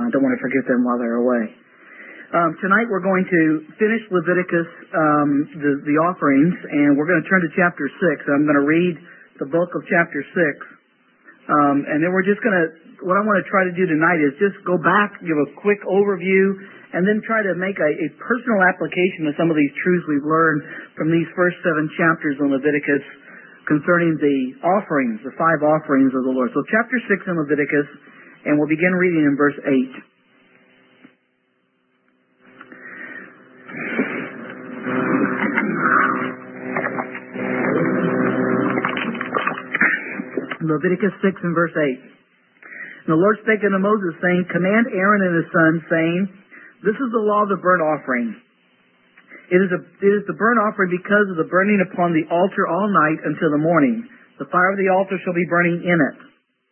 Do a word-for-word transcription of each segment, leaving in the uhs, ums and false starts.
uh, don't want to forget them while they're away. Um, tonight we're going to finish Leviticus, um, the, the offerings, and we're going to turn to chapter six. I'm going to read the bulk of chapter six. Um, and then we're just going to, what I want to try to do tonight is just go back, give a quick overview, and then try to make a, a personal application of some of these truths we've learned from these first seven chapters in Leviticus concerning the offerings, the five offerings of the Lord. So chapter six in Leviticus, and we'll begin reading in verse eight. Leviticus six and verse eight. And the Lord spake unto Moses, saying, Command Aaron and his sons, saying, This is the law of the burnt offering. It is, a, it is the burnt offering because of the burning upon the altar all night until the morning. The fire of the altar shall be burning in it.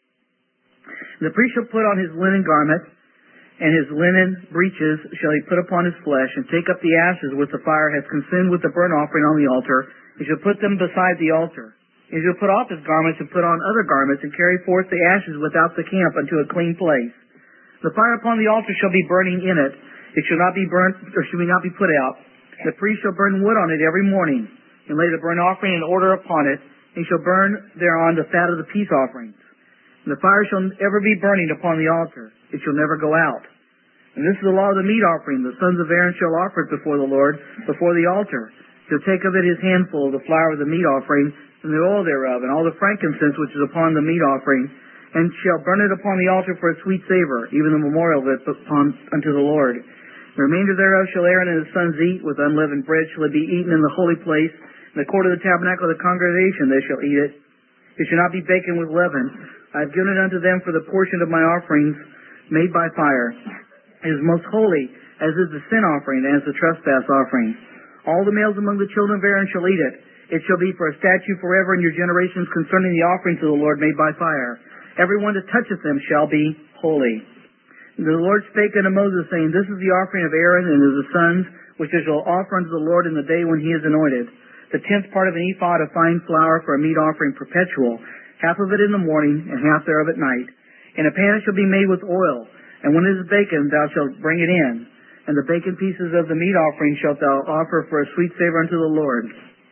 And the priest shall put on his linen garment, and his linen breeches shall he put upon his flesh, and take up the ashes which the fire hath consumed with the burnt offering on the altar, and shall put them beside the altar. And he shall put off his garments and put on other garments, and carry forth the ashes without the camp unto a clean place. The fire upon the altar shall be burning in it. It shall not be burnt, or shall not be put out. The priest shall burn wood on it every morning, and lay the burnt offering in order upon it, and he shall burn thereon the fat of the peace offerings. And the fire shall ever be burning upon the altar. It shall never go out. And this is the law of the meat offering. The sons of Aaron shall offer it before the Lord, before the altar. He shall take of it his handful of the flour of the meat offering, and the oil thereof, and all the frankincense which is upon the meat offering, and shall burn it upon the altar for a sweet savor, even the memorial of it upon, unto the Lord. The remainder thereof shall Aaron and his sons eat, with unleavened bread shall it be eaten in the holy place. In the court of the tabernacle of the congregation they shall eat it. It shall not be baken with leaven. I have given it unto them for the portion of my offerings made by fire. It is most holy, as is the sin offering, and as the trespass offering. All the males among the children of Aaron shall eat it. It shall be for a statute forever in your generations concerning the offerings of the Lord made by fire. Every one that toucheth them shall be holy. And the Lord spake unto Moses, saying, This is the offering of Aaron and of his sons, which they shall offer unto the Lord in the day when he is anointed. The tenth part of an ephah of fine flour for a meat offering perpetual, half of it in the morning, and half thereof at night. And a pan shall be made with oil, and when it is baken, thou shalt bring it in. And the baken pieces of the meat offering shalt thou offer for a sweet savor unto the Lord.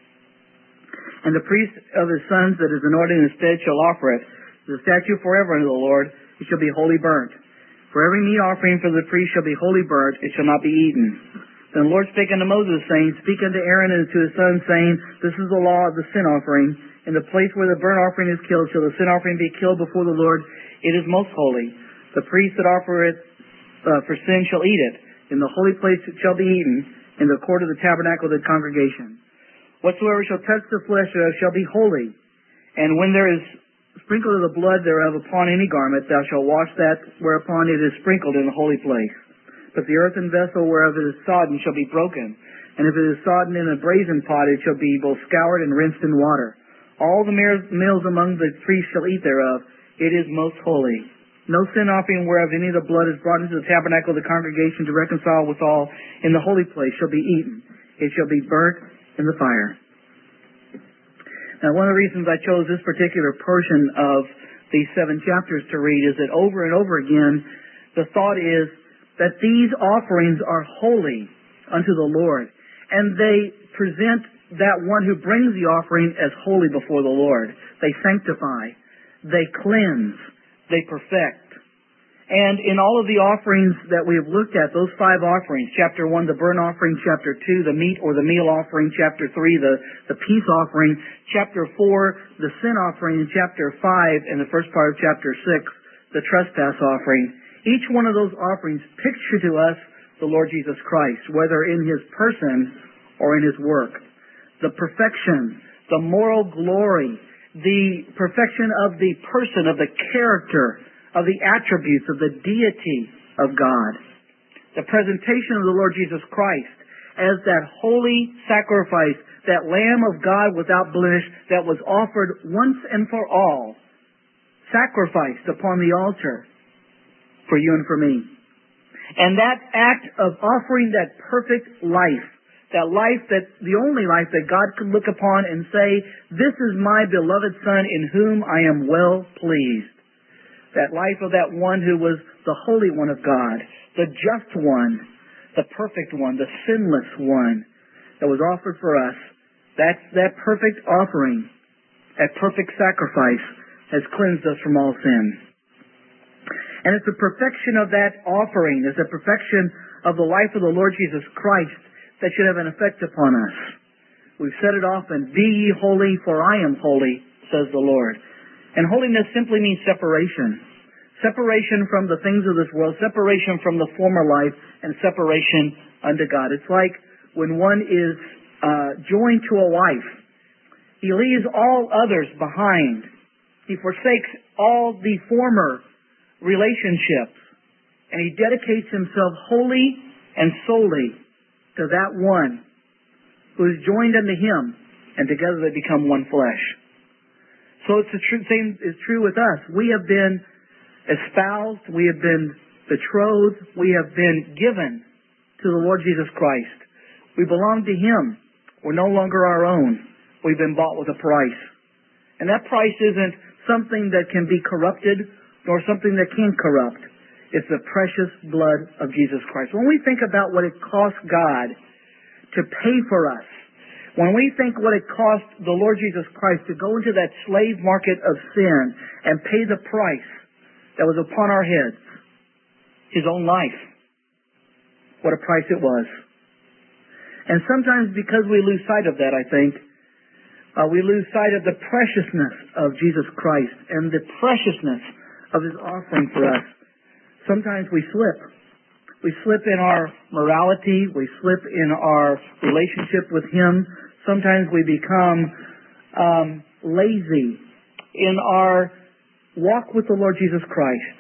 And the priest of his sons that is anointed in his stead shall offer it. The statute forever unto the Lord, it shall be wholly burnt. For every meat offering for the priest shall be wholly burnt, it shall not be eaten. Then the Lord spake unto Moses, saying, Speak unto Aaron and to his sons, saying, This is the law of the sin offering. In the place where the burnt offering is killed, shall the sin offering be killed before the Lord. It is most holy. The priest that offer it uh, for sin shall eat it. In the holy place it shall be eaten, in the court of the tabernacle of the congregation. Whatsoever shall touch the flesh thereof shall be holy. And when there is sprinkled of the blood thereof upon any garment, thou shalt wash that whereupon it is sprinkled in the holy place. But the earthen vessel whereof it is sodden shall be broken. And if it is sodden in a brazen pot, it shall be both scoured and rinsed in water. All the males among the priests shall eat thereof. It is most holy. No sin offering whereof any of the blood is brought into the tabernacle of the congregation to reconcile withal in the holy place shall be eaten. It shall be burnt in the fire. Now, one of the reasons I chose this particular portion of these seven chapters to read is that over and over again, the thought is that these offerings are holy unto the Lord, and they present that one who brings the offering as holy before the Lord. They sanctify, they cleanse, they perfect. And in all of the offerings that we have looked at, those five offerings, chapter one, the burnt offering, chapter two, the meat or the meal offering, chapter three, the, the peace offering, chapter four, the sin offering, and chapter five, and the first part of chapter six, the trespass offering. Each one of those offerings picture to us the Lord Jesus Christ, whether in His person or in His work. The perfection, the moral glory, the perfection of the person, of the character, of the attributes, of the deity of God. The presentation of the Lord Jesus Christ as that holy sacrifice, that Lamb of God without blemish that was offered once and for all, sacrificed upon the altar for you and for me. And that act of offering that perfect life, that life that, the only life that God could look upon and say, this is my beloved Son in whom I am well pleased. That life of that one who was the Holy One of God, the just one, the perfect one, the sinless one that was offered for us. That's that perfect offering, that perfect sacrifice has cleansed us from all sin. And it's the perfection of that offering, it's the perfection of the life of the Lord Jesus Christ that should have an effect upon us. We've said it often, be ye holy, for I am holy, says the Lord. And holiness simply means separation. Separation from the things of this world, separation from the former life, and separation unto God. It's like when one is uh, joined to a wife. He leaves all others behind. He forsakes all the former relationships, and he dedicates himself wholly and solely to that one who is joined unto him, and together they become one flesh. So it's the true, same is true with us. We have been espoused, we have been betrothed, we have been given to the Lord Jesus Christ. We belong to him. We're no longer our own. We've been bought with a price. And that price isn't something that can be corrupted, nor something that can corrupt. It's the precious blood of Jesus Christ. When we think about what it cost God to pay for us, when we think what it cost the Lord Jesus Christ to go into that slave market of sin and pay the price that was upon our heads, his own life, what a price it was. And sometimes because we lose sight of that, I think, uh, we lose sight of the preciousness of Jesus Christ and the preciousness of his offering for us. Sometimes we slip. We slip in our morality. We slip in our relationship with him. Sometimes we become um, lazy in our walk with the Lord Jesus Christ.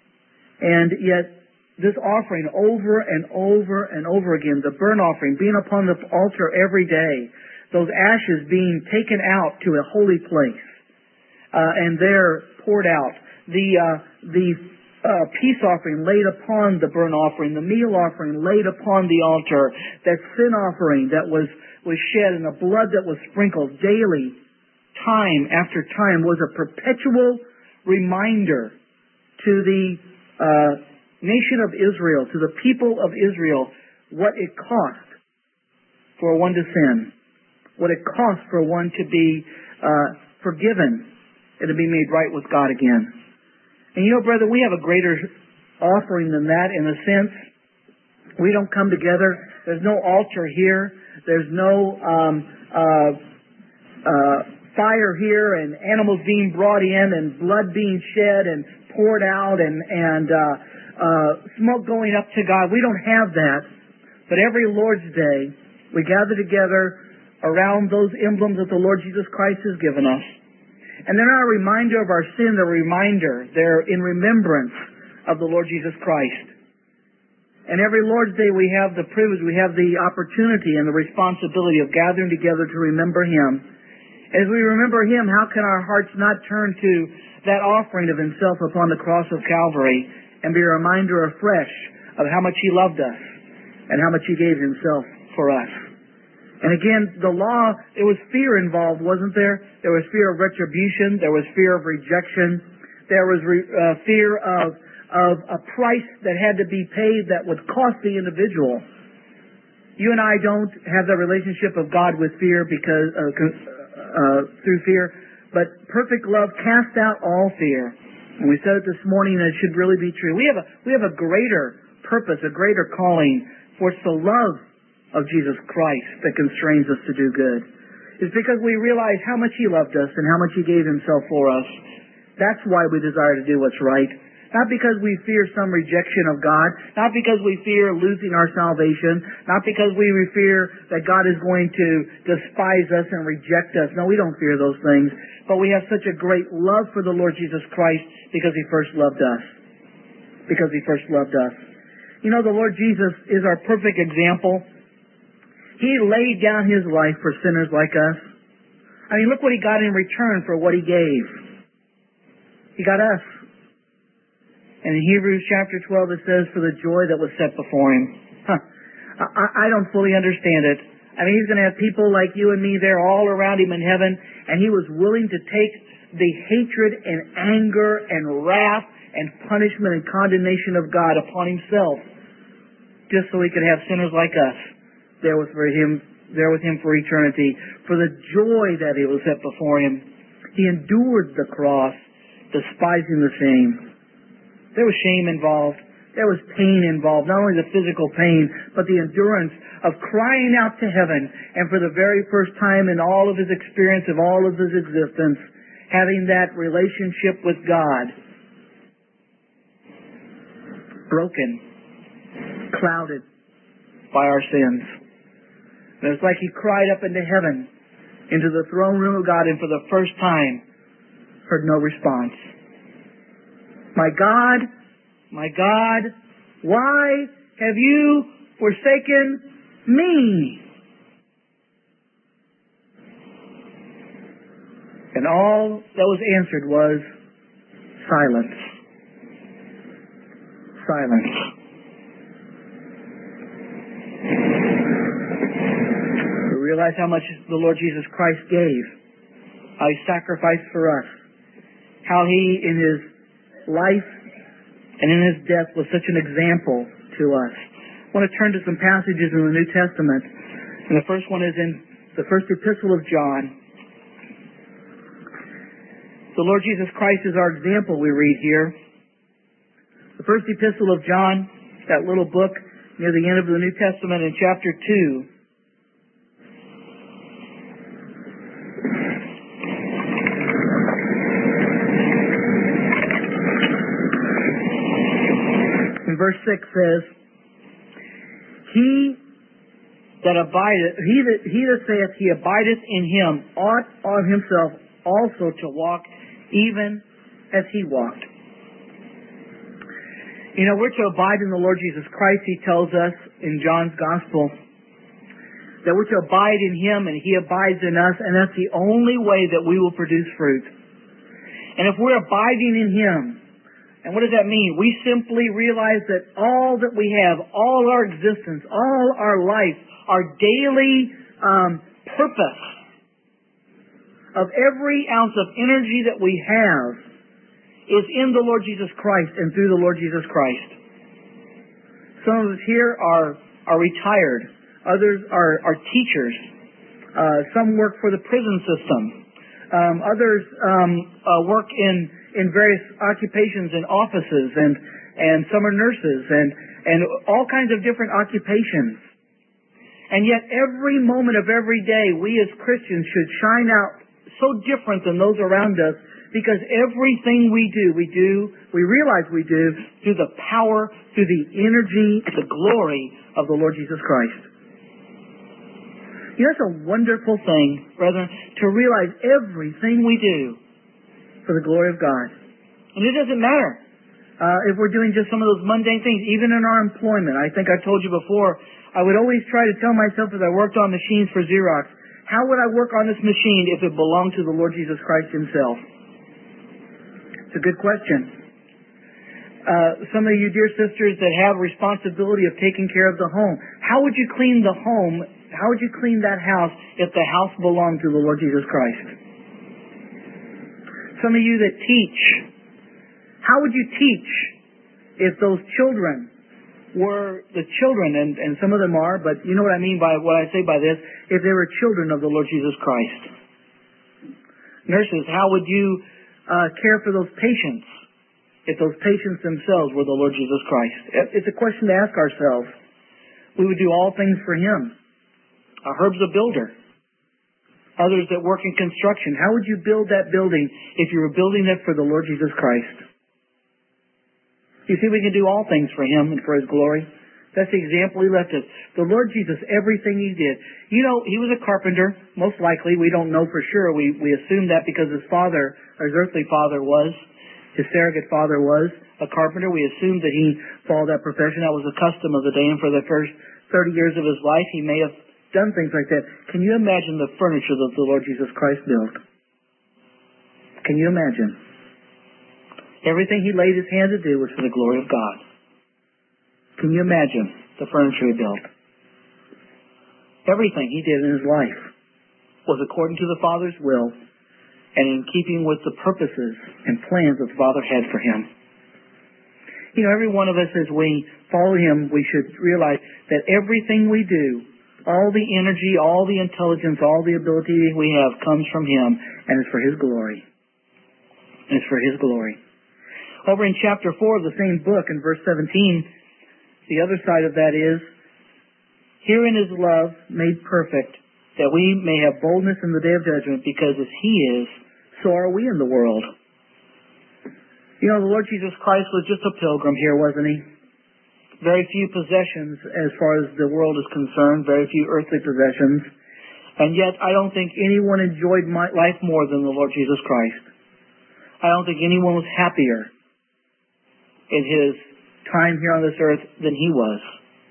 And yet, this offering over and over and over again, the burnt offering, being upon the altar every day, those ashes being taken out to a holy place, uh, and there poured out, the uh, the uh, peace offering laid upon the burnt offering, the meal offering laid upon the altar, that sin offering that was, was shed, and the blood that was sprinkled daily, time after time, was a perpetual reminder to the uh, nation of Israel, to the people of Israel, what it cost for one to sin, what it cost for one to be uh, forgiven and to be made right with God again. And you know, brother, we have a greater offering than that in a sense. We don't come together. There's no altar here. There's no um, uh, uh, fire here and animals being brought in and blood being shed and poured out and, and uh, uh, smoke going up to God. We don't have that. But every Lord's Day, we gather together around those emblems that the Lord Jesus Christ has given us. And they're not a reminder of our sin, they're a reminder. They're in remembrance of the Lord Jesus Christ. And every Lord's Day we have the privilege, we have the opportunity and the responsibility of gathering together to remember him. As we remember him, how can our hearts not turn to that offering of himself upon the cross of Calvary and be a reminder afresh of how much he loved us and how much he gave himself for us. And again, the law, there was fear involved, wasn't there? There was fear of retribution. There was fear of rejection. There was re, uh, fear of, of a price that had to be paid that would cost the individual. You and I don't have the relationship of God with fear because uh, uh, through fear, but perfect love casts out all fear. And we said it this morning, and it should really be true. We have a we have a greater purpose, a greater calling, for it's the love of Jesus Christ that constrains us to do good. It's because we realize how much he loved us and how much he gave himself for us. That's why we desire to do what's right. Not because we fear some rejection of God, not because we fear losing our salvation, not because we fear that God is going to despise us and reject us. No, we don't fear those things. But we have such a great love for the Lord Jesus Christ because he first loved us. Because he first loved us. You know, the Lord Jesus is our perfect example. He laid down his life for sinners like us. I mean, look what he got in return for what he gave. He got us. And in Hebrews chapter twelve it says, for the joy that was set before him. Huh. I, I don't fully understand it. I mean, he's going to have people like you and me there all around him in heaven, and he was willing to take the hatred and anger and wrath and punishment and condemnation of God upon himself, just so he could have sinners like us there with for him, there with him for eternity. For the joy that it was set before him, he endured the cross, despising the shame. There was shame involved. There was pain involved, not only the physical pain, but the endurance of crying out to heaven, and for the very first time in all of his experience, of all of his existence, having that relationship with God broken, clouded by our sins. And it's like he cried up into heaven, into the throne room of God, and for the first time heard no response. My God, my God, why have you forsaken me? And all that was answered was silence. Silence. We realize how much the Lord Jesus Christ gave, how he sacrificed for us, how he in his life and in his death was such an example to us. I want to turn to some passages in the New Testament. And the first one is in the first epistle of John. The Lord Jesus Christ is our example, we read here. The first epistle of John, that little book near the end of the New Testament in chapter two. In verse six says, He that abideth, he that, he that saith he abideth in him ought of himself also to walk even as he walked. You know, we're to abide in the Lord Jesus Christ, he tells us in John's Gospel, that we're to abide in him and he abides in us, and that's the only way that we will produce fruit. And if we're abiding in him, and what does that mean? We simply realize that all that we have, all our existence, all our life, our daily um, purpose of every ounce of energy that we have is in the Lord Jesus Christ and through the Lord Jesus Christ. Some of us here are are retired. Others are, are teachers. Uh, some work for the prison system. Um, others um, uh, work in, in various occupations and offices, and, and some are nurses, and, and all kinds of different occupations. And yet every moment of every day, we as Christians should shine out so different than those around us, because everything we do, we do, we realize we do through the power, through the energy, the glory of the Lord Jesus Christ. You know, it's a wonderful thing, brethren, to realize everything we do for the glory of God. And it doesn't matter uh, if we're doing just some of those mundane things, even in our employment. I think I've told you before, I would always try to tell myself as I worked on machines for Xerox, how would I work on this machine if it belonged to the Lord Jesus Christ himself? It's a good question. Uh, some of you dear sisters that have responsibility of taking care of the home, how would you clean the home? How would you clean that house if the house belonged to the Lord Jesus Christ? Some of you that teach, how would you teach if those children were the children, and, and some of them are, but you know what I mean by what I say by this, if they were children of the Lord Jesus Christ? Nurses, how would you uh, care for those patients if those patients themselves were the Lord Jesus Christ? It's a question to ask ourselves. We would do all things for him. Uh, Herb's a builder. Others that work in construction. How would you build that building if you were building it for the Lord Jesus Christ? You see, we can do all things for him and for his glory. That's the example he left us. The Lord Jesus, everything he did. You know, he was a carpenter, most likely. We don't know for sure. We, we assume that because his father, or his earthly father was, his surrogate father was a carpenter. We assume that he followed that profession. That was the custom of the day. And for the first thirty years of his life, he may have done things like that. Can you imagine the furniture that the Lord Jesus Christ built? Can you imagine? Everything he laid his hand to do was for the glory of God. Can you imagine the furniture he built? Everything he did in his life was according to the Father's will and in keeping with the purposes and plans that the Father had for him. You know, every one of us, as we follow Him, we should realize that everything we do, all the energy, all the intelligence, all the ability we have comes from Him, and it's for His glory. It's for His glory. Over in chapter four of the same book, in verse seventeen, the other side of that is, herein is love made perfect, that we may have boldness in the day of judgment, because as He is, so are we in the world. You know, the Lord Jesus Christ was just a pilgrim here, wasn't He? Very few possessions as far as the world is concerned, very few earthly possessions. And yet, I don't think anyone enjoyed my life more than the Lord Jesus Christ. I don't think anyone was happier in His time here on this earth than He was.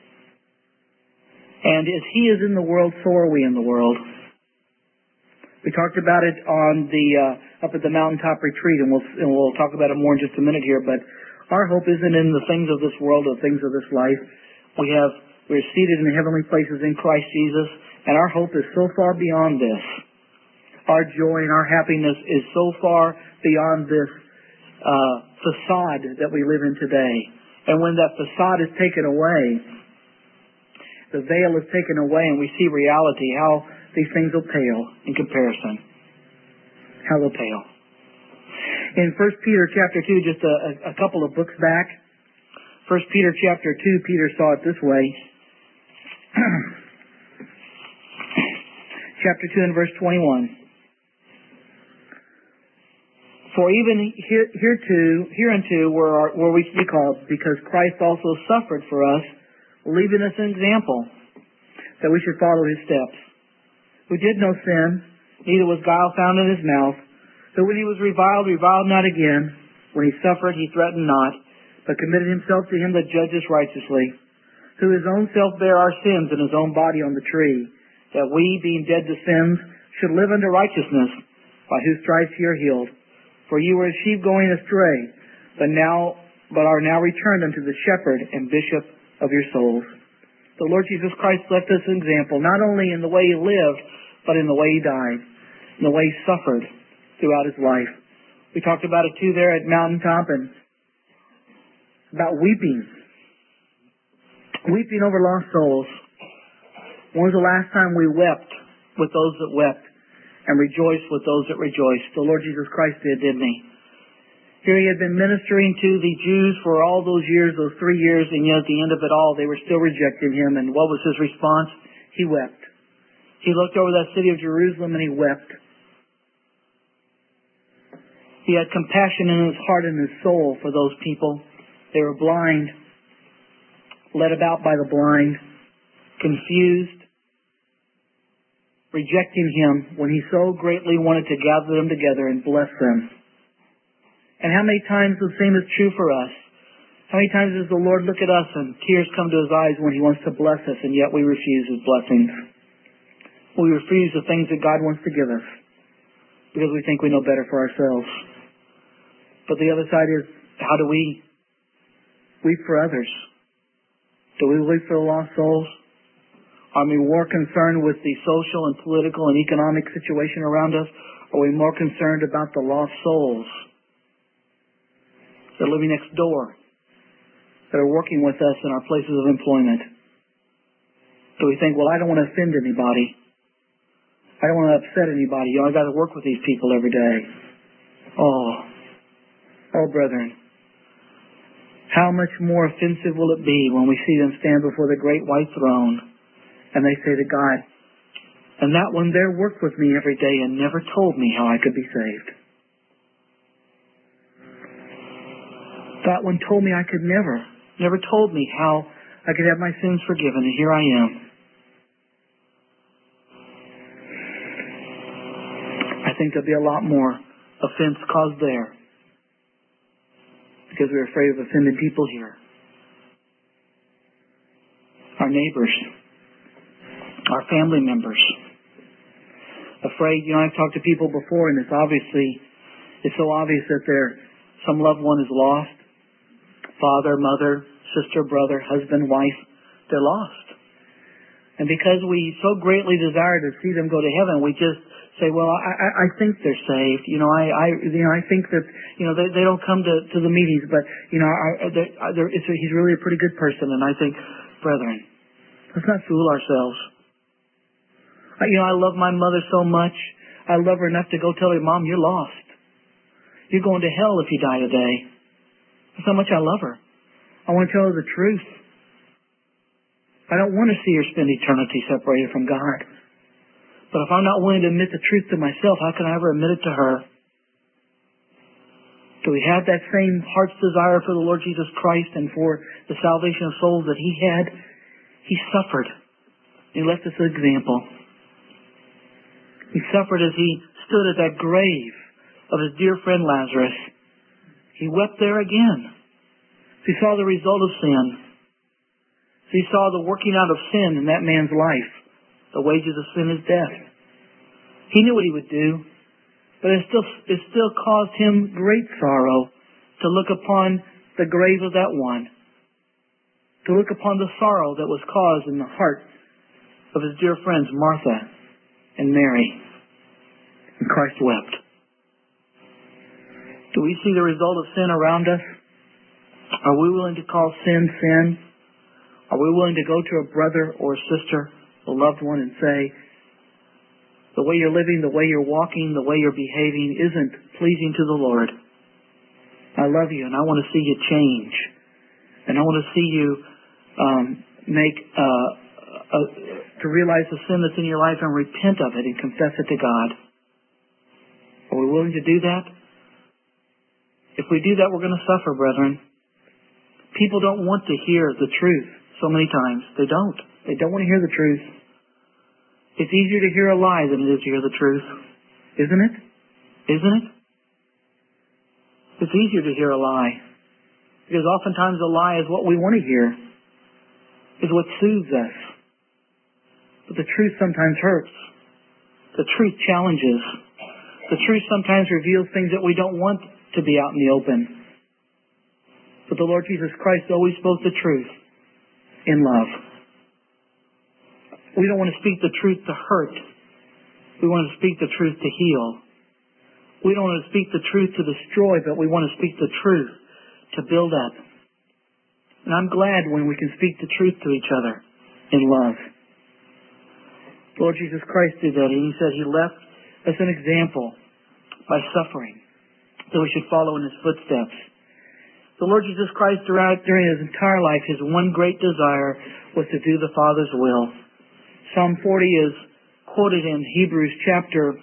And as He is in the world, so are we in the world. We talked about it on the uh, up at the mountaintop retreat, and we'll and we'll talk about it more in just a minute here. But our hope isn't in the things of this world or the things of this life. We have we're seated in heavenly places in Christ Jesus, and our hope is so far beyond this. Our joy and our happiness is so far beyond this uh, facade that we live in today. And when that facade is taken away, the veil is taken away, and we see reality, how these things will pale in comparison. How they'll pale. In First Peter chapter two, just a, a couple of books back, First Peter chapter two, Peter saw it this way. Chapter two and verse twenty-one. For even hereto, hereunto were, our, were we to be called, because Christ also suffered for us, leaving us an example, that we should follow His steps. Who did no sin, neither was guile found in His mouth. Who when He was reviled, reviled not again. When He suffered, He threatened not, but committed Himself to Him that judges righteously. Who His own self bare our sins in His own body on the tree, that we, being dead to sins, should live unto righteousness, by whose stripes ye are healed. For you were as sheep going astray, but now, but are now returned unto the Shepherd and Bishop of your souls. The Lord Jesus Christ left us an example, not only in the way He lived, but in the way He died, in the way He suffered throughout His life. We talked about it too there at Mountaintop, and about weeping. Weeping over lost souls. When was the last time we wept with those that wept and rejoiced with those that rejoiced? The Lord Jesus Christ did, didn't He? Here He had been ministering to the Jews for all those years, those three years, and yet at the end of it all, they were still rejecting Him. And what was His response? He wept. He looked over that city of Jerusalem and He wept. He had compassion in His heart and His soul for those people. They were blind, led about by the blind, confused, rejecting Him when He so greatly wanted to gather them together and bless them. And how many times the same is true for us? How many times does the Lord look at us and tears come to His eyes when He wants to bless us, and yet we refuse His blessings? We refuse the things that God wants to give us because we think we know better for ourselves. But the other side is, how do we weep for others? Do we weep for the lost souls? Are we more concerned with the social and political and economic situation around us? Or are we more concerned about the lost souls that are living next door, that are working with us in our places of employment? Do we think, well, I don't want to offend anybody. I don't want to upset anybody. You know, I've got to work with these people every day. Oh, oh, brethren. How much more offensive will it be when we see them stand before the great white throne and they say to God, and that one there worked with me every day and never told me how I could be saved. That one told me I could never, never told me how I could have my sins forgiven, and here I am. I think there'll be a lot more offense caused there because we're afraid of offending people here. Our neighbors, our family members. Afraid, you know, I've talked to people before, and it's obviously, it's so obvious that their some loved one is lost. Father, mother, sister, brother, husband, wife, they're lost. And because we so greatly desire to see them go to heaven, we just say, well, I, I, I think they're saved. You know, I, I, you know, I think that, you know, they, they don't come to, to the meetings, but, you know, I, they're, they're, it's a, he's really a pretty good person. And I think, brethren, let's not fool ourselves. I, you know, I love my mother so much. I love her enough to go tell her, Mom, you're lost. You're going to hell if you die today. That's how much I love her. I want to tell her the truth. I don't want to see her spend eternity separated from God. But if I'm not willing to admit the truth to myself, how can I ever admit it to her? Do we have that same heart's desire for the Lord Jesus Christ and for the salvation of souls that He had? He suffered. He left us an example. He suffered as He stood at that grave of His dear friend Lazarus. He wept there again. He saw the result of sin. He saw the working out of sin in that man's life. The wages of sin is death. He knew what He would do, but it still, it still caused Him great sorrow to look upon the grave of that one, to look upon the sorrow that was caused in the heart of His dear friends Martha and Mary. And Christ wept. Do we see the result of sin around us? Are we willing to call sin, sin? Are we willing to go to a brother or a sister, a loved one, and say, the way you're living, the way you're walking, the way you're behaving isn't pleasing to the Lord. I love you and I want to see you change. And I want to see you um, make, uh, uh, to realize the sin that's in your life and repent of it and confess it to God. Are we willing to do that? If we do that, we're going to suffer, brethren. People don't want to hear the truth. So many times. They don't. They don't want to hear the truth. It's easier to hear a lie than it is to hear the truth. Isn't it? Isn't it? It's easier to hear a lie. Because oftentimes a lie is what we want to hear. Is what soothes us. But the truth sometimes hurts. The truth challenges. The truth sometimes reveals things that we don't want to be out in the open. But the Lord Jesus Christ always spoke the truth. In love. We don't want to speak the truth to hurt. We want to speak the truth to heal. We don't want to speak the truth to destroy, but we want to speak the truth to build up. And I'm glad when we can speak the truth to each other in love. Lord Jesus Christ did that, and He said He left us an example by suffering, that we should follow in His footsteps. The Lord Jesus Christ, throughout during His entire life, His one great desire was to do the Father's will. Psalm forty is quoted in Hebrews chapter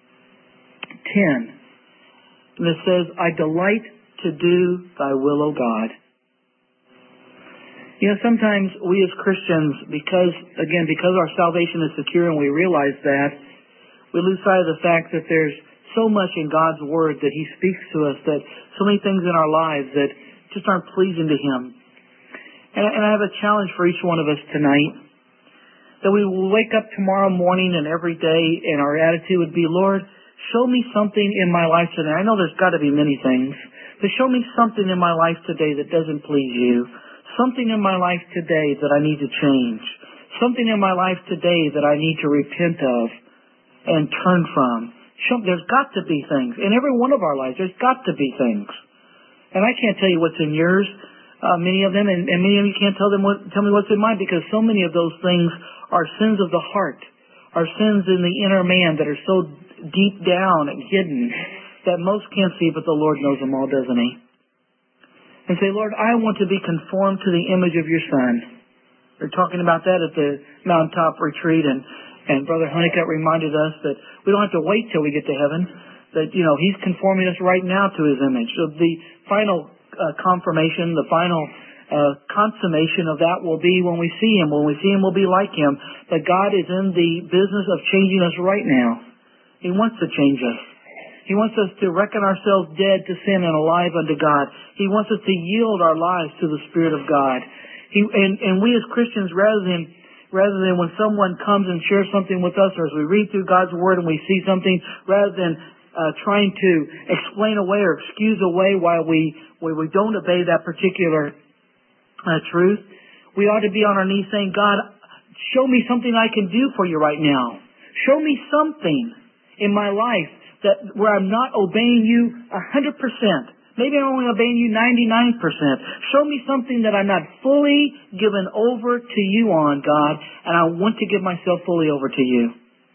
ten. And it says, I delight to do Thy will, O God. You know, sometimes we as Christians, because, again, because our salvation is secure and we realize that, we lose sight of the fact that there's so much in God's Word that He speaks to us, that so many things in our lives that just aren't pleasing to Him. And, and I have a challenge for each one of us tonight, that we will wake up tomorrow morning and every day and our attitude would be, Lord, show me something in my life today. I know there's got to be many things, but show me something in my life today that doesn't please You. Something in my life today that I need to change. Something in my life today that I need to repent of and turn from. There's got to be things. In every one of our lives, there's got to be things. And I can't tell you what's in yours, uh, many of them, and, and many of you can't tell them what, tell me what's in mine, because so many of those things are sins of the heart, are sins in the inner man that are so deep down and hidden that most can't see, but the Lord knows them all, doesn't He? And say, Lord, I want to be conformed to the image of Your Son. They're talking about that at the mountaintop retreat, and And Brother Honeycutt reminded us that we don't have to wait till we get to heaven. That, you know, He's conforming us right now to His image. So the final uh, confirmation, the final uh, consummation of that will be when we see Him. When we see Him, we'll be like Him. That God is in the business of changing us right now. He wants to change us. He wants us to reckon ourselves dead to sin and alive unto God. He wants us to yield our lives to the Spirit of God. He, and, and we as Christians, rather than rather than when someone comes and shares something with us, or as we read through God's Word and we see something, rather than uh, trying to explain away or excuse away why we, why we don't obey that particular uh, truth, we ought to be on our knees saying, God, show me something I can do for you right now. Show me something in my life that where I'm not obeying you a hundred percent. Maybe I'm only obeying you ninety-nine percent. Show me something that I'm not fully given over to you on, God, and I want to give myself fully over to you.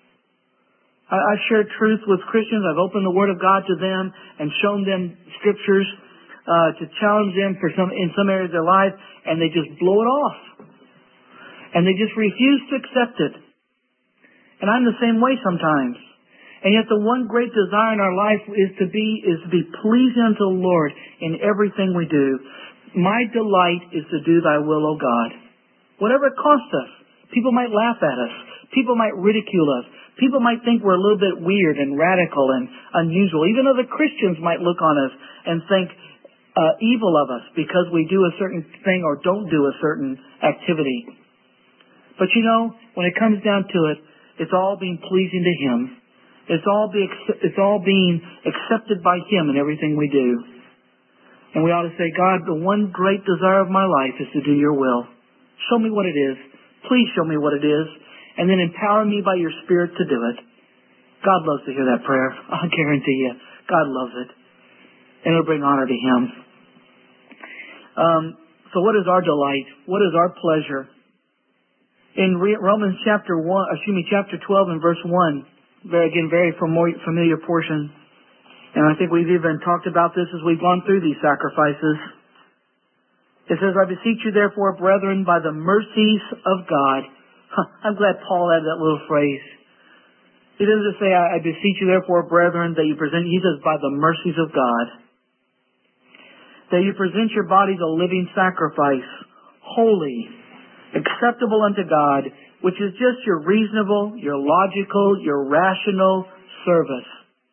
I, I've shared truth with Christians. I've opened the Word of God to them and shown them Scriptures uh, to challenge them for some in some areas of their life, and they just blow it off. And they just refuse to accept it. And I'm the same way sometimes. And yet the one great desire in our life is to be is to be pleasing unto the Lord in everything we do. My delight is to do thy will, O God. Whatever it costs us. People might laugh at us. People might ridicule us. People might think we're a little bit weird and radical and unusual. Even other Christians might look on us and think uh, evil of us because we do a certain thing or don't do a certain activity. But you know, when it comes down to it, it's all being pleasing to Him. It's all be it's all being accepted by Him in everything we do. And we ought to say, God, the one great desire of my life is to do your will. Show me what it is. Please show me what it is. And then empower me by your Spirit to do it. God loves to hear that prayer. I guarantee you. God loves it. And it'll bring honor to Him. Um, so what is our delight? What is our pleasure? In Romans chapter one, excuse me, chapter twelve and verse one, very, again, very familiar portion. And I think we've even talked about this as we've gone through these sacrifices. It says, I beseech you therefore, brethren, by the mercies of God. Huh, I'm glad Paul added that little phrase. He doesn't just say, I, I beseech you therefore, brethren, that you present, he says, by the mercies of God. That you present your bodies a living sacrifice, holy, acceptable unto God, which is just your reasonable, your logical, your rational service.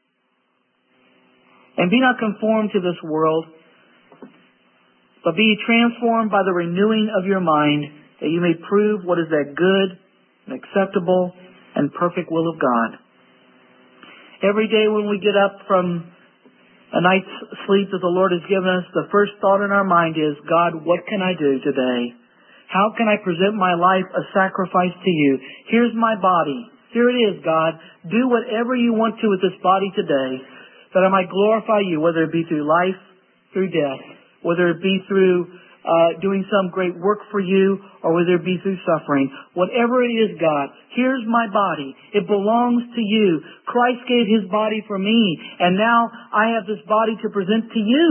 And be not conformed to this world, but be transformed by the renewing of your mind, that you may prove what is that good and acceptable and perfect will of God. Every day when we get up from a night's sleep that the Lord has given us, the first thought in our mind is, God, what can I do today? How can I present my life a sacrifice to you? Here's my body. Here it is, God. Do whatever you want to with this body today, that I might glorify you, whether it be through life, through death, whether it be through uh, doing some great work for you, or whether it be through suffering. Whatever it is, God, here's my body. It belongs to you. Christ gave His body for me, and now I have this body to present to you,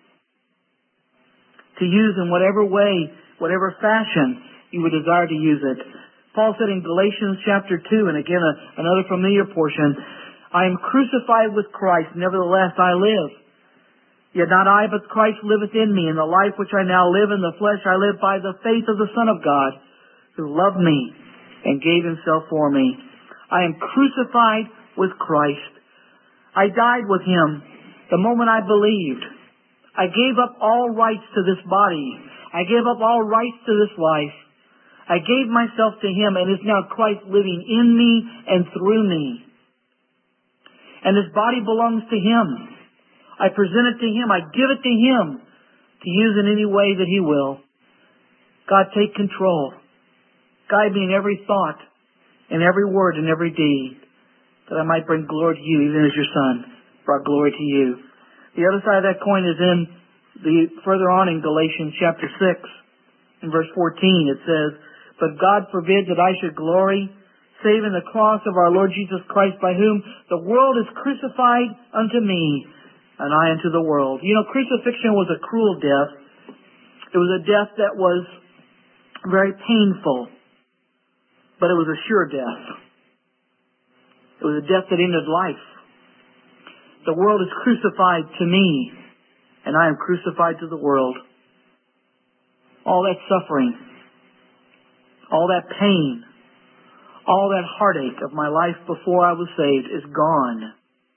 to use in whatever way, whatever fashion you would desire to use it. Paul said in Galatians chapter two, and again a, another familiar portion, I am crucified with Christ, nevertheless I live. Yet not I, but Christ liveth in me, and the life which I now live in the flesh I live by the faith of the Son of God, who loved me and gave Himself for me. I am crucified with Christ. I died with Him the moment I believed. I gave up all rights to this body. I gave up all rights to this life. I gave myself to Him, and it's now Christ living in me and through me. And this body belongs to Him. I present it to Him. I give it to Him to use in any way that He will. God, take control. Guide me in every thought, in every word, and every deed, that I might bring glory to you, even as your Son brought glory to you. The other side of that coin is in The, further on in Galatians chapter six, in verse fourteen, it says, But God forbid that I should glory, save in the cross of our Lord Jesus Christ, by whom the world is crucified unto me, and I unto the world. You know, crucifixion was a cruel death. It was a death that was very painful, but it was a sure death. It was a death that ended life. The world is crucified to me, and I am crucified to the world. All that suffering, all that pain, all that heartache of my life before I was saved is gone.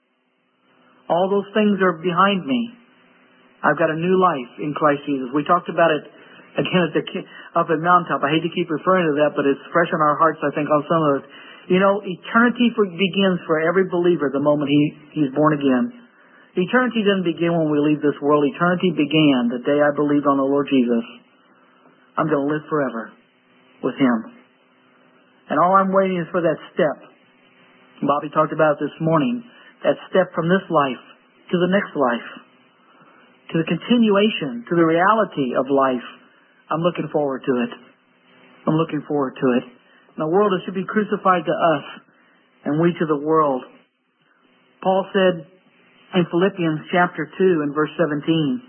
All those things are behind me. I've got a new life in Christ Jesus. We talked about it again at the, up at Mountaintop. I hate to keep referring to that, but it's fresh on our hearts, I think, on some of us. You know, eternity for, begins for every believer the moment he, he's born again. Eternity doesn't begin when we leave this world. Eternity began the day I believed on the Lord Jesus. I'm going to live forever with Him. And all I'm waiting is for that step. Bobby talked about it this morning. That step from this life to the next life. To the continuation, to the reality of life. I'm looking forward to it. I'm looking forward to it. And the world should be crucified to us, and we to the world. Paul said in Philippians chapter two and verse seventeen,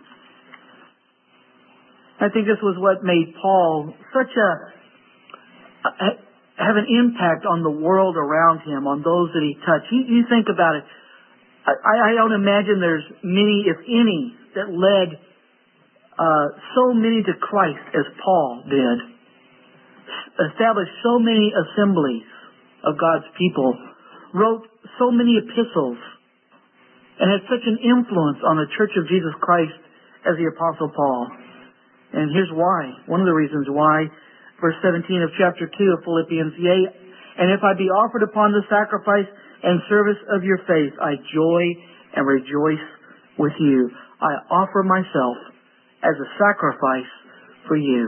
I think this was what made Paul such a, a have an impact on the world around him, on those that he touched. You, you think about it. I, I don't imagine there's many, if any, that led uh, so many to Christ as Paul did. Established so many assemblies of God's people. Wrote so many epistles. And had such an influence on the Church of Jesus Christ as the Apostle Paul. And here's why. One of the reasons why. Verse seventeen of chapter two of Philippians. Yea, and if I be offered upon the sacrifice and service of your faith, I joy and rejoice with you. I offer myself as a sacrifice for you.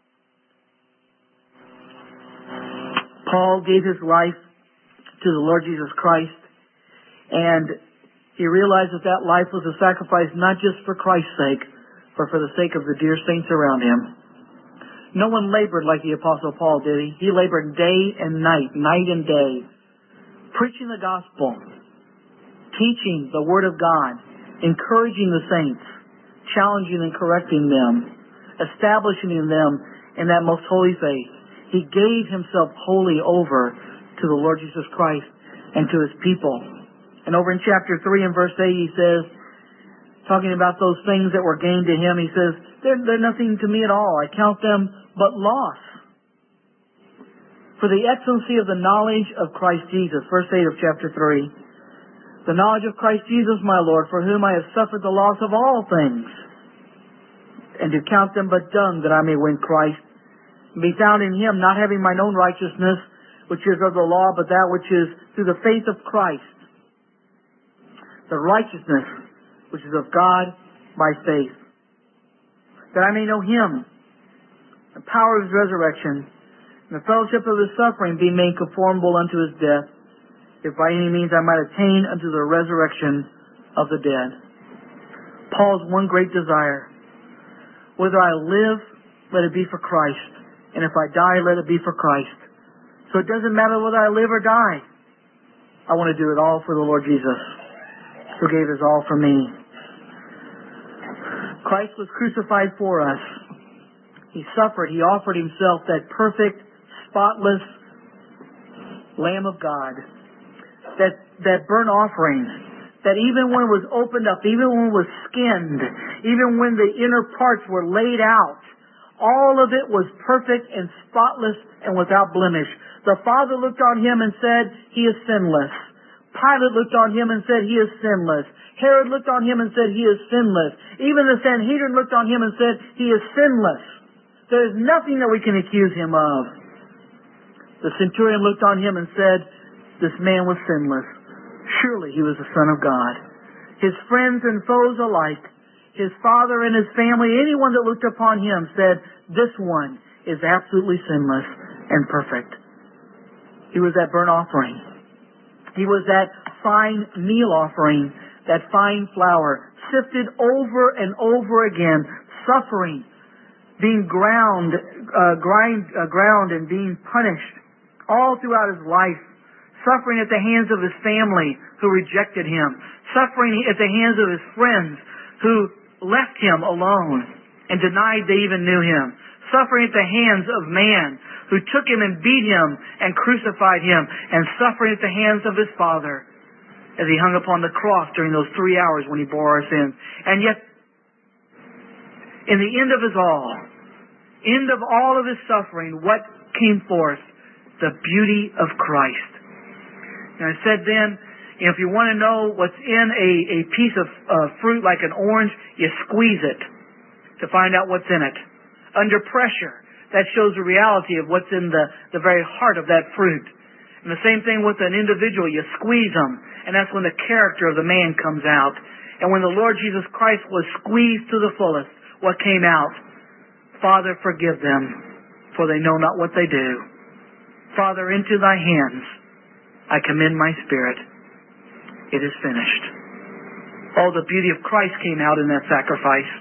Paul gave his life to the Lord Jesus Christ, and he realized that that life was a sacrifice not just for Christ's sake, but for the sake of the dear saints around him. No one labored like the Apostle Paul did. He, he labored day and night, night and day, preaching the gospel, teaching the Word of God, encouraging the saints, challenging and correcting them, establishing them in that most holy faith. He gave himself wholly over to the Lord Jesus Christ and to His people. And over in chapter three and verse eight, he says, talking about those things that were gained to him, he says, they're, they're nothing to me at all. I count them but loss for the excellency of the knowledge of Christ Jesus. Verse eight of chapter three. The knowledge of Christ Jesus, my Lord, for whom I have suffered the loss of all things, and to count them but dung, that I may win Christ, and be found in Him, not having mine own righteousness, which is of the law, but that which is through the faith of Christ, the righteousness which is of God by faith, that I may know Him, the power of His resurrection, and the fellowship of His suffering, being made conformable unto His death, if by any means I might attain unto the resurrection of the dead. Paul's one great desire, whether I live, let it be for Christ, and if I die, let it be for Christ. So it doesn't matter whether I live or die. I want to do it all for the Lord Jesus, who gave His all for me. Christ was crucified for us. He suffered. He offered Himself, that perfect, spotless Lamb of God. That, that burnt offering, that even when it was opened up, even when it was skinned, even when the inner parts were laid out, all of it was perfect and spotless and without blemish. The Father looked on Him and said, He is sinless. Pilate looked on Him and said, He is sinless. Herod looked on Him and said, He is sinless. Even the Sanhedrin looked on Him and said, He is sinless. There is nothing that we can accuse Him of. The centurion looked on Him and said, this man was sinless. Surely He was the Son of God. His friends and foes alike, His father and His family, anyone that looked upon Him said, this one is absolutely sinless and perfect. He was that burnt offering. He was that fine meal offering, that fine flour, sifted over and over again, suffering, being ground, uh, grind, uh, ground and being punished all throughout His life. Suffering at the hands of His family who rejected Him. Suffering at the hands of His friends who left Him alone and denied they even knew Him. Suffering at the hands of man who took Him and beat Him and crucified Him. And suffering at the hands of His Father as He hung upon the cross during those three hours when He bore our sins. And yet, in the end of His all, end of all of His suffering, what came forth? The beauty of Christ. And I said then, you know, if you want to know what's in a, a piece of uh, fruit like an orange, you squeeze it to find out what's in it. Under pressure, that shows the reality of what's in the, the very heart of that fruit. And the same thing with an individual, you squeeze them, and that's when the character of the man comes out. And when the Lord Jesus Christ was squeezed to the fullest, what came out? Father, forgive them, for they know not what they do. Father, into thy hands I commend my spirit. It is finished. Oh, the beauty of Christ came out in that sacrifice.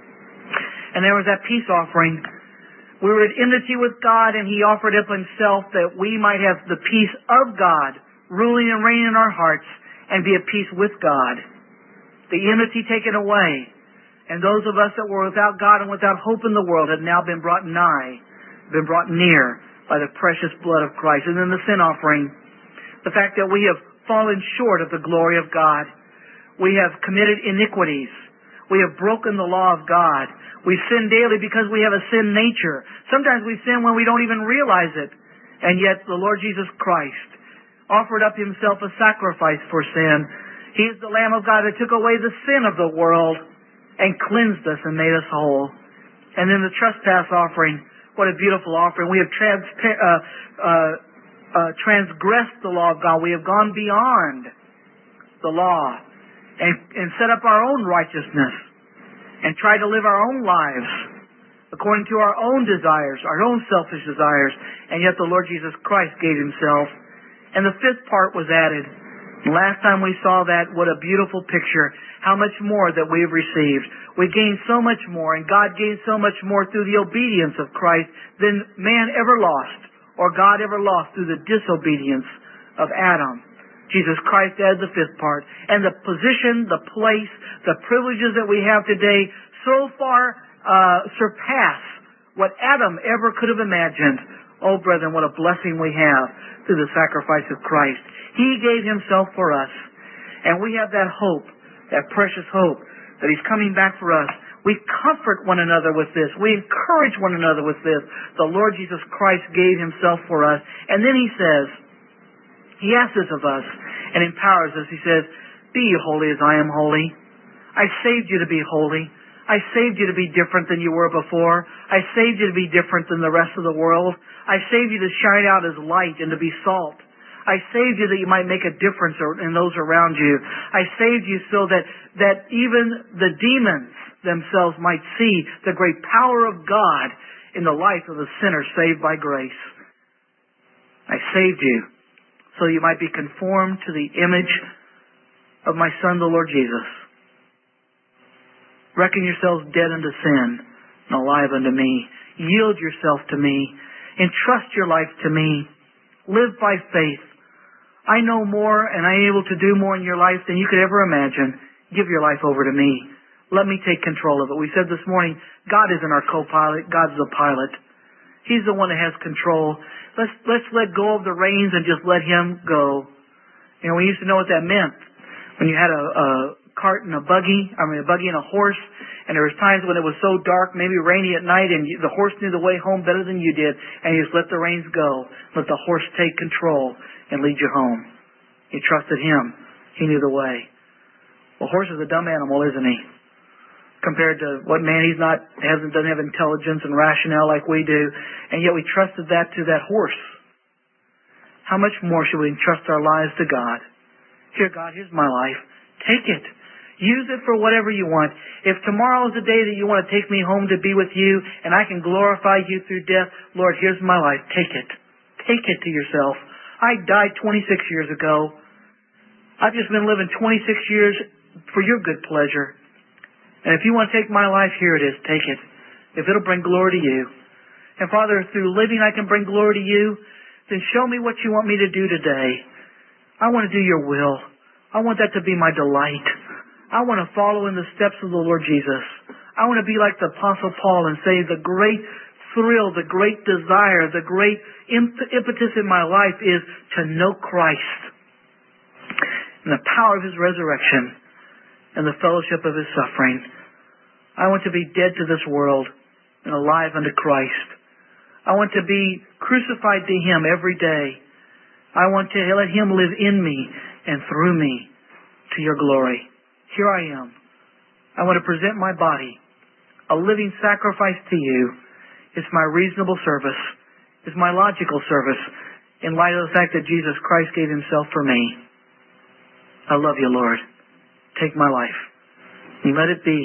And there was that peace offering. We were at enmity with God, and He offered up Himself that we might have the peace of God ruling and reigning in our hearts and be at peace with God. The enmity taken away, and those of us that were without God and without hope in the world have now been brought nigh, been brought near by the precious blood of Christ. And then the sin offering, the fact that we have fallen short of the glory of God. We have committed iniquities. We have broken the law of God. We sin daily because we have a sin nature. Sometimes we sin when we don't even realize it. And yet the Lord Jesus Christ offered up Himself a sacrifice for sin. He is the Lamb of God that took away the sin of the world and cleansed us and made us whole. And then the trespass offering, what a beautiful offering. We have trans- uh, uh, uh, transgressed the law of God. We have gone beyond the law and, and set up our own righteousness and tried to live our own lives according to our own desires, our own selfish desires. And yet the Lord Jesus Christ gave Himself. And the fifth part was added. Last time we saw that, what a beautiful picture. How much more that we have received. We gained so much more, and God gained so much more through the obedience of Christ than man ever lost, or God ever lost through the disobedience of Adam. Jesus Christ added the fifth part. And the position, the place, the privileges that we have today so far uh, surpass what Adam ever could have imagined. Oh, brethren, what a blessing we have through the sacrifice of Christ. He gave Himself for us. And we have that hope, that precious hope, that He's coming back for us. We comfort one another with this. We encourage one another with this. The Lord Jesus Christ gave Himself for us. And then He says, He asks this of us and empowers us. He says, be ye holy as I am holy. I saved you to be holy. I saved you to be different than you were before. I saved you to be different than the rest of the world. I saved you to shine out as light and to be salt. I saved you that you might make a difference in those around you. I saved you so that, that even the demons themselves might see the great power of God in the life of the sinner saved by grace. I saved you so you might be conformed to the image of my Son, the Lord Jesus. Reckon yourselves dead unto sin and alive unto me. Yield yourself to me. Entrust your life to me. Live by faith. I know more and I am able to do more in your life than you could ever imagine. Give your life over to me. Let me take control of it. We said this morning, God isn't our co-pilot. God's the pilot. He's the one that has control. Let's, let's let go of the reins and just let Him go. You know, we used to know what that meant. When you had a, a cart and a buggy, I mean a buggy and a horse, and there was times when it was so dark, maybe rainy at night, and you, the horse knew the way home better than you did, and you just let the reins go. Let the horse take control and lead you home. You trusted Him. He knew the way. Well, horse is a dumb animal, isn't he? Compared to what man, he's not, hasn't, doesn't have intelligence and rationale like we do, and yet we trusted that to that horse. How much more should we entrust our lives to God? Here, God, here's my life. Take it. Use it for whatever you want. If tomorrow is the day that you want to take me home to be with you and I can glorify you through death, Lord, here's my life. Take it. Take it to yourself. I died twenty-six years ago. I've just been living twenty-six years for your good pleasure. And if you want to take my life, here it is. Take it. If it'll bring glory to you. And Father, if through living I can bring glory to you, then show me what you want me to do today. I want to do your will. I want that to be my delight. I want to follow in the steps of the Lord Jesus. I want to be like the Apostle Paul and say the great thrill, the great desire, the great impetus in my life is to know Christ and the power of His resurrection and the fellowship of His suffering. I want to be dead to this world and alive unto Christ. I want to be crucified to Him every day. I want to let Him live in me and through me to your glory. Here I am. I want to present my body, a living sacrifice to you. It's my reasonable service. It's my logical service in light of the fact that Jesus Christ gave Himself for me. I love you, Lord. Take my life and let it be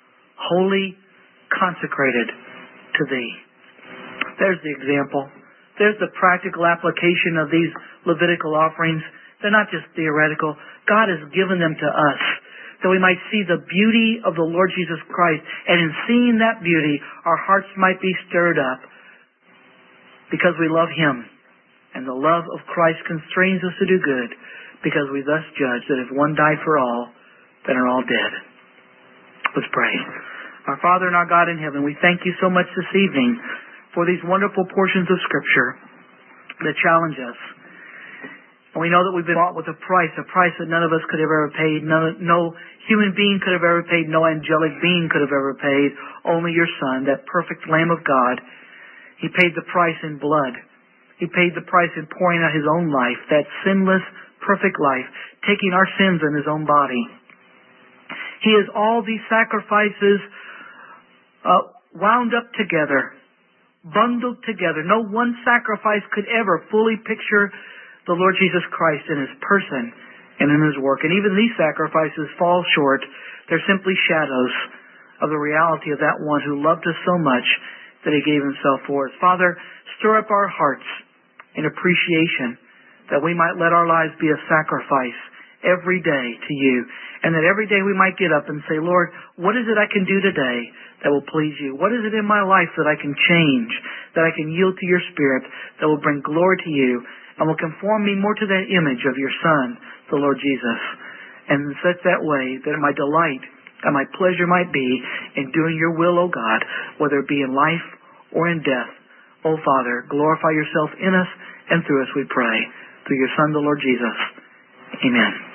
wholly consecrated to Thee. There's the example. There's the practical application of these Levitical offerings. They're not just theoretical. God has given them to us that we might see the beauty of the Lord Jesus Christ. And in seeing that beauty, our hearts might be stirred up because we love Him. And the love of Christ constrains us to do good because we thus judge that if one died for all, then are all dead. Let's pray. Our Father and our God in heaven, we thank you so much this evening for these wonderful portions of Scripture that challenge us. And we know that we've been bought with a price, a price that none of us could have ever paid, no, no human being could have ever paid, no angelic being could have ever paid, only your Son, that perfect Lamb of God. He paid the price in blood. He paid the price in pouring out His own life, that sinless, perfect life, taking our sins in His own body. He is all these sacrifices uh, wound up together, bundled together. No one sacrifice could ever fully picture the Lord Jesus Christ in His person and in His work. And even these sacrifices fall short. They're simply shadows of the reality of that one who loved us so much that He gave Himself for us. Father, stir up our hearts in appreciation that we might let our lives be a sacrifice every day to you, and that every day we might get up and say, Lord, what is it I can do today that will please you? What is it in my life that I can change, that I can yield to your Spirit, that will bring glory to you, and will conform me more to that image of your Son, the Lord Jesus, and in such that way that my delight and my pleasure might be in doing your will, O God, whether it be in life or in death. O Father, glorify yourself in us and through us, we pray. Through your Son, the Lord Jesus. Amen.